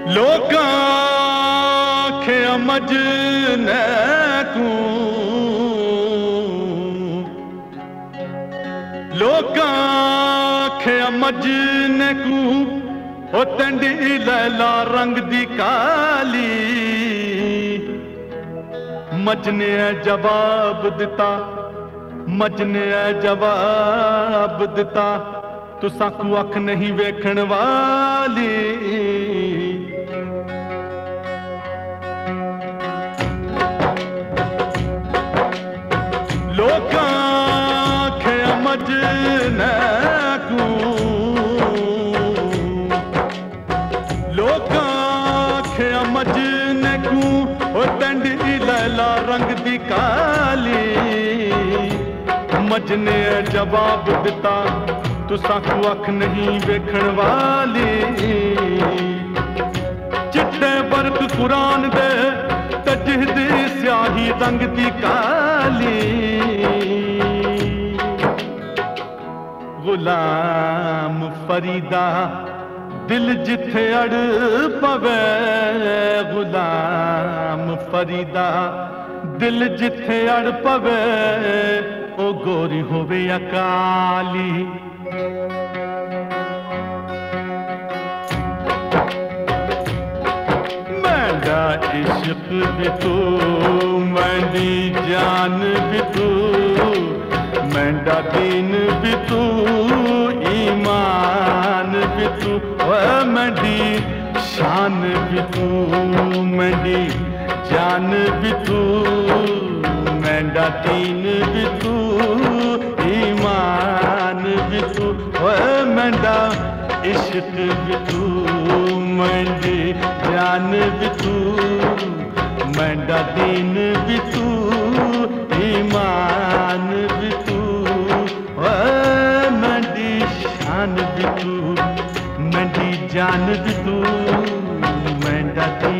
लोकां खे मजने को लोकां खे मजने को ओ तंडी लैला रंग दी काली मजने जवाब दिता मजने जवाब दिता तुसा को अख नहीं वेखण वाली लोकां खे मजने को लोकां खे मजने को ओ तंडी लैला रंग दी काली मजने जवाब दिता तुसा को अख नहीं वेखण वाली चिट्टे बरक कुरान दे तजहदी स्याही रंग दी काली गुलाम फरीदा दिल जिथे अड़ पवे गुलाम फरीदा दिल जिथे अड़ पवे ओ गोरी होवे या काली मेरा इश्क भी तू मेरी जान भी तू मेरा दीन भी तू ईमान भी तू मेरी शान भी तू मेरी जान भी तू मेरा दीन भी तू ईमान भी तू मेरा इश्क भी तू मेरी जान भी तू मेरा दीन भी तू ईमान भी तू मेरी शान भी तू मेरी जान भी तू मेरा दीन